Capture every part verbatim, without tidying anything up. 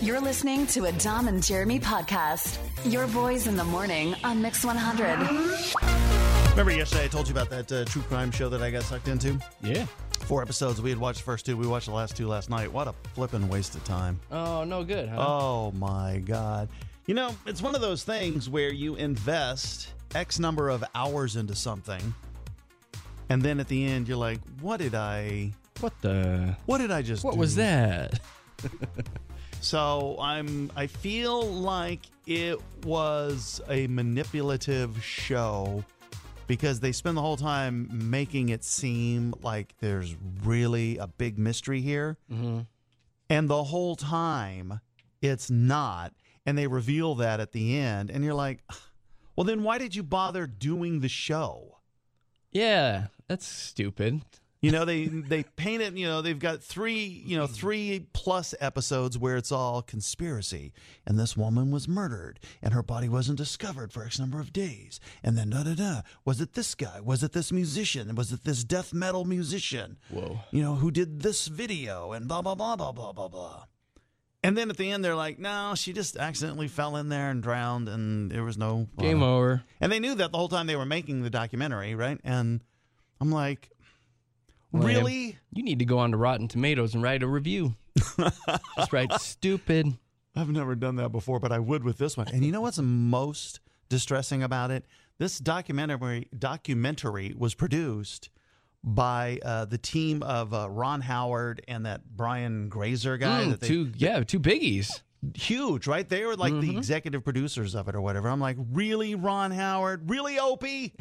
You're listening to a Dom and Jeremy podcast. Your boys in the morning on Mix one hundred. Remember yesterday I told you about that uh, true crime show that I got sucked into? Yeah. Four episodes. We had watched the first two. We watched the last two last night. What a flippin' waste of time. Oh, no good, huh? Oh, my God. You know, it's one of those things where you invest X number of hours into something, and then at the end you're like, what did I... What the... What did I just What do? was that? So I'm. I feel like it was a manipulative show because they spend the whole time making it seem like there's really a big mystery here, Mm-hmm. and the whole time it's not. And they reveal that at the end, and you're like, well, then why did you bother doing the show? Yeah, that's stupid. You know, they they paint it, you know, they've got three, you know, three plus episodes where it's all conspiracy. And this woman was murdered and her body wasn't discovered for X number of days. And then da da da. Was it this guy? Was it this musician? Was it this death metal musician? Whoa. You know, who did this video and blah, blah, blah, blah, blah, blah, blah. And then at the end, they're like, no, she just accidentally fell in there and drowned and there was no... Game uh, over. And they knew that the whole time they were making the documentary, right? And I'm like... Well, Really? You need to go on to Rotten Tomatoes and write a review. Just write stupid. I've never done that before, but I would with this one. And you know what's most distressing about it? This documentary documentary was produced by uh, the team of uh, Ron Howard and that Brian Grazer guy. Mm, that they, two, yeah, two biggies. Huge, right? They were like Mm-hmm. the executive producers of it or whatever. I'm like, really, Ron Howard? Really, Opie?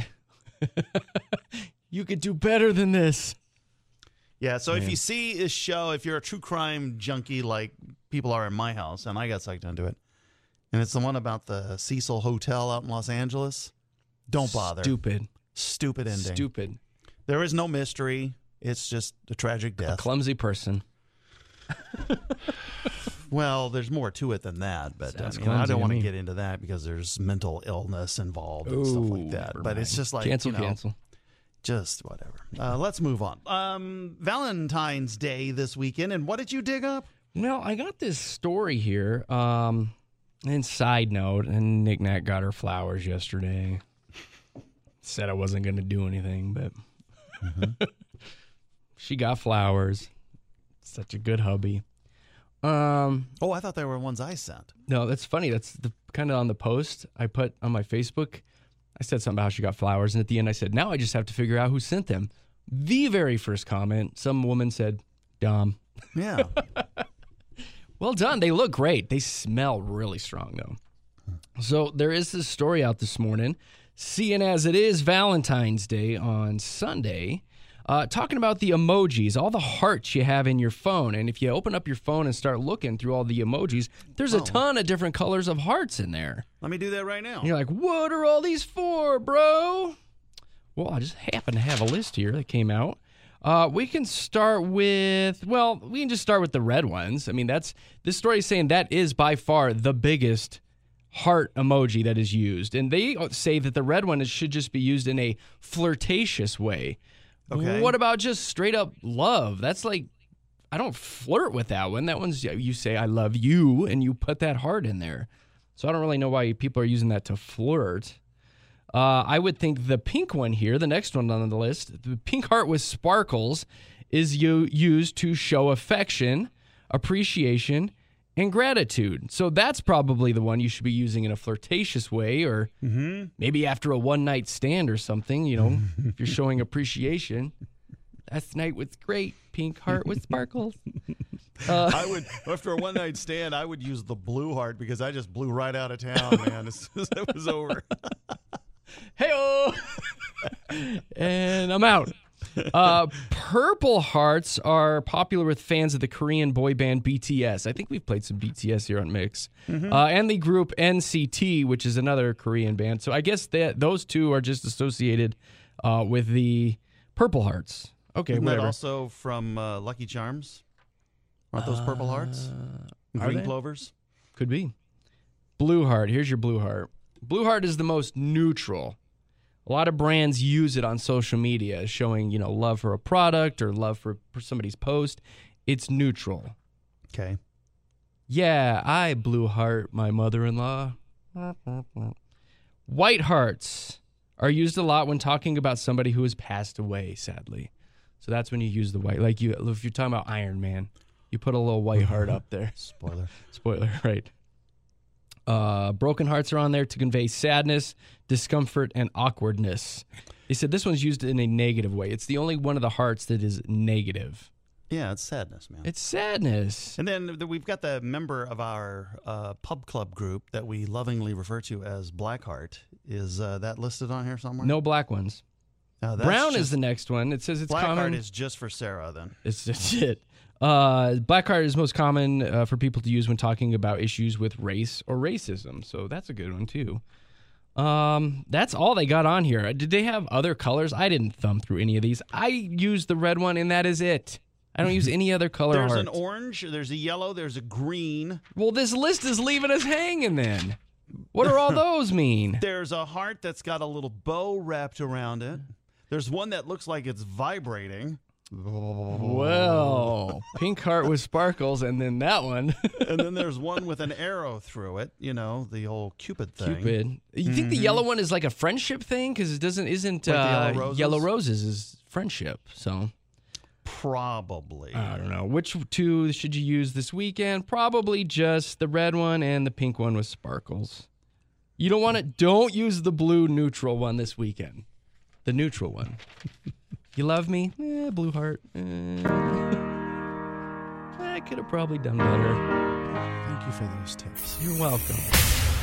You could do better than this. Yeah, so Man. if you see this show, if you're a true crime junkie like people are in my house, and I got sucked into it, and it's the one about the Cecil Hotel out in Los Angeles, don't bother. Stupid. Stupid ending. Stupid. There is no mystery. It's just a tragic A death. clumsy person. Well, there's more to it than that, but I, Sounds mean, I clumsy don't to want to me. get into that because there's mental illness involved and stuff like Ooh, that. never But it's mind. just like, Cancel, you know, cancel. just whatever. Uh, let's move on. Um, Valentine's Day this weekend, and what did you dig up? Well, I got this story here. Um, and side note, and Nick Nat got her flowers yesterday. Said I wasn't going to do anything, but Mm-hmm. she got flowers. Such a good hubby. Um, Oh, I thought they were ones I sent. no, that's funny. That's the kind of on the post I put on my Facebook. I said something about how she got flowers, and at the end I said, now I just have to figure out who sent them. The very first comment, some woman said, Dom. Yeah. Well done. They look great. They smell really strong, though. So there is this story out this morning, seeing as it is Valentine's Day on Sunday, uh, talking about the emojis, all the hearts you have in your phone. And if you open up your phone and start looking through all the emojis, there's a Oh. ton of different colors of hearts in there. Let me do that right now. And you're like, what are all these for, bro? Well, I just happen to have a list here that came out. Uh, we can start with, well, we can just start with the red ones. I mean, that's, this story is saying that is by far the biggest heart emoji that is used. And they say that the red one is, should just be used in a flirtatious way. Okay. What about just straight up love? That's like, I don't flirt with that one. That one's, you say, I love you, and you put that heart in there. So I don't really know why people are using that to flirt. Uh, I would think the pink one here, the next one on the list, the pink heart with sparkles, is you used to show affection, appreciation, and gratitude. So that's probably the one you should be using in a flirtatious way, or Mm-hmm. maybe after a one-night stand or something, you know, if you're showing appreciation. That night was great. Pink heart with sparkles. Uh, I would, after a one night stand, I would use the blue heart because I just blew right out of town, man, as soon as it was over. Hey-oh! And I'm out. Uh, purple hearts are popular with fans of the Korean boy band B T S. I think we've played some B T S here on Mix. Mm-hmm. Uh, and the group N C T, which is another Korean band. So I guess that those two are just associated uh, with the purple hearts. Okay, Isn't that whatever. also from uh, Lucky Charms? Aren't those purple hearts? are Green they? clovers? Could be. Blue heart. Here's your blue heart. Blue heart is the most neutral. A lot of brands use it on social media, showing, you know, love for a product or love for, for somebody's post. It's neutral. Okay. Yeah, I blue heart my mother-in-law. White hearts are used a lot when talking about somebody who has passed away, sadly. So that's when you use the white. Like you, if you're talking about Iron Man, you put a little white heart up there. Spoiler. Spoiler, right. Uh, broken hearts are on there to convey sadness, discomfort, and awkwardness. They said this one's used in a negative way. It's the only one of the hearts that is negative. Yeah, it's sadness, man. It's sadness. And then we've got the member of our uh, pub club group that we lovingly refer to as Blackheart. Is uh, that listed on here somewhere? No black ones. No, that's Brown just, is the next one. It says it's Blackheart common. is just for Sarah, then. It's just it. Uh, Blackheart is most common uh, for people to use when talking about issues with race or racism. So that's a good one, too. Um, that's all they got on here. Did they have other colors? I didn't thumb through any of these. I used the red one, and that is it. I don't use any other color There's heart. an orange, there's a yellow, there's a green. Well, this list is leaving us hanging then. What do all those mean? There's a heart that's got a little bow wrapped around it. There's one that looks like it's vibrating. Well, pink heart with sparkles, and then that one. And then there's one with an arrow through it, you know, the whole Cupid thing. Cupid. You think the yellow one is like a friendship thing? Because it doesn't, isn't Like the uh, yellow roses? yellow roses is friendship, so. Probably. I don't know. Which two should you use this weekend? Probably just the red one and the pink one with sparkles. You don't want to, don't use the blue neutral one this weekend. The neutral one. You love me? Eh, blue heart. Eh. I could have probably done better. Thank you for those tips. You're welcome.